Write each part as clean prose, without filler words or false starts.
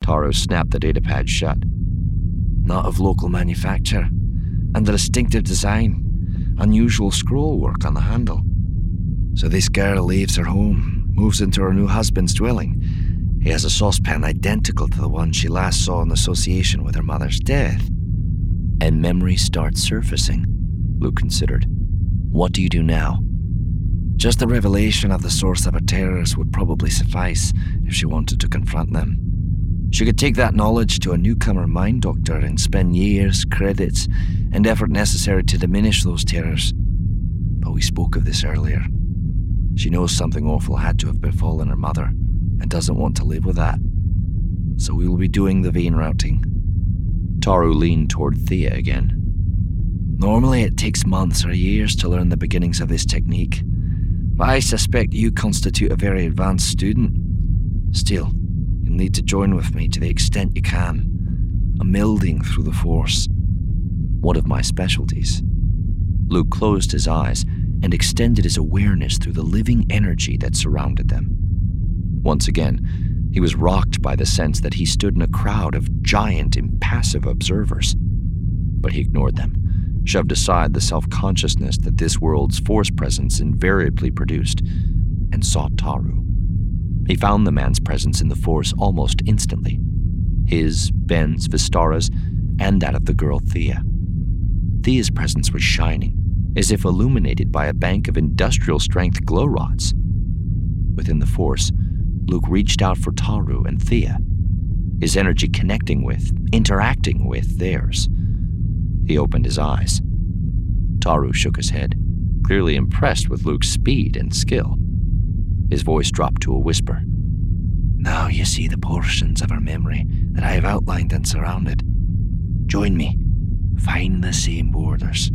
Taro snapped the datapad shut. "Not of local manufacture, and the distinctive design, unusual scroll work on the handle. So this girl leaves her home, moves into her new husband's dwelling. He has a saucepan identical to the one she last saw in association with her mother's death. And memories start surfacing," Luke considered. "What do you do now?" "Just the revelation of the source of her terrors would probably suffice if she wanted to confront them. She could take that knowledge to a newcomer mind doctor and spend years, credits, and effort necessary to diminish those terrors. But we spoke of this earlier. She knows something awful had to have befallen her mother and doesn't want to live with that. So we will be doing the vein routing." Taro leaned toward Thea again. "Normally it takes months or years to learn the beginnings of this technique, but I suspect you constitute a very advanced student. Still, you'll need to join with me to the extent you can. A melding through the Force." "One of my specialties." Luke closed his eyes and extended his awareness through the living energy that surrounded them. Once again, he was rocked by the sense that he stood in a crowd of giant, impassive observers. But he ignored them, shoved aside the self-consciousness that this world's Force presence invariably produced, and sought Taro. He found the man's presence in the Force almost instantly. His, Ben's, Vistara's, and that of the girl Thea. Thea's presence was shining, as if illuminated by a bank of industrial-strength glow rods. Within the Force, Luke reached out for Taro and Thea, his energy connecting with, interacting with theirs. He opened his eyes. Taro shook his head, clearly impressed with Luke's speed and skill. His voice dropped to a whisper. "Now you see the portions of our memory that I have outlined and surrounded. Join me. Find the same borders."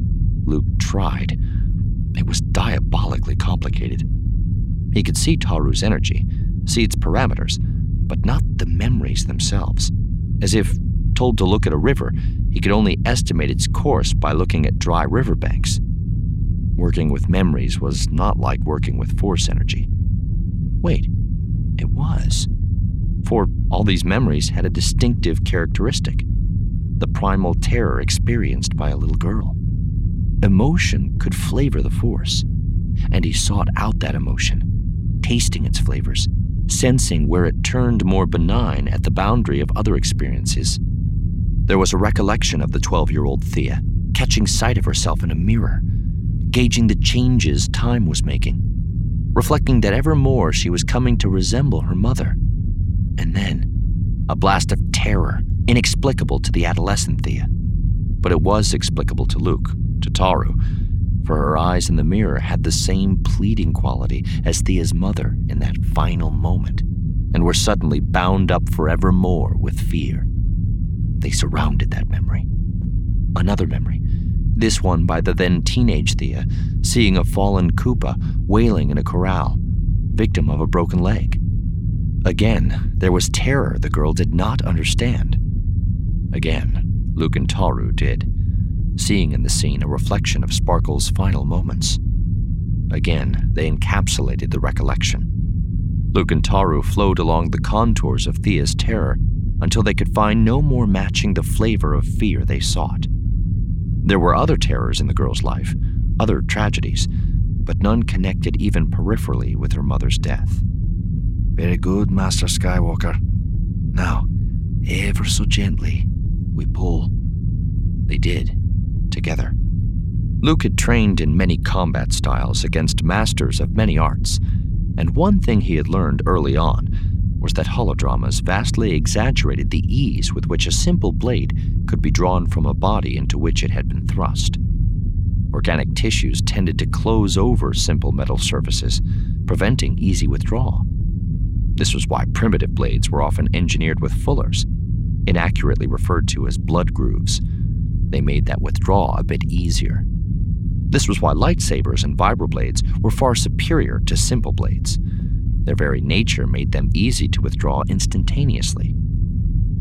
Luke tried. It was diabolically complicated. He could see Taru's energy, see its parameters, but not the memories themselves. As if, told to look at a river, he could only estimate its course by looking at dry riverbanks. Working with memories was not like working with Force energy. Wait, it was. For all these memories had a distinctive characteristic: the primal terror experienced by a little girl. Emotion could flavor the Force, and he sought out that emotion, tasting its flavors, sensing where it turned more benign at the boundary of other experiences. There was a recollection of the 12-year-old Thea, catching sight of herself in a mirror, gauging the changes time was making, reflecting that ever more she was coming to resemble her mother. And then, a blast of terror, inexplicable to the adolescent Thea. But it was explicable to Luke, to Taro, for her eyes in the mirror had the same pleading quality as Thea's mother in that final moment, and were suddenly bound up forevermore with fear. They surrounded that memory. Another memory, this one by the then teenage Thea, seeing a fallen Koopa wailing in a corral, victim of a broken leg. Again, there was terror the girl did not understand. Again, Luke and Taro did, seeing in the scene a reflection of Sparkle's final moments. Again, they encapsulated the recollection. Luke and Taro flowed along the contours of Thea's terror until they could find no more matching the flavor of fear they sought. There were other terrors in the girl's life, other tragedies, but none connected even peripherally with her mother's death. "Very good, Master Skywalker. Now, ever so gently, we pull." They did, together. Luke had trained in many combat styles against masters of many arts, and one thing he had learned early on was that holodramas vastly exaggerated the ease with which a simple blade could be drawn from a body into which it had been thrust. Organic tissues tended to close over simple metal surfaces, preventing easy withdrawal. This was why primitive blades were often engineered with fullers, inaccurately referred to as blood grooves. They made that withdrawal a bit easier. This was why lightsabers and vibroblades were far superior to simple blades. Their very nature made them easy to withdraw instantaneously.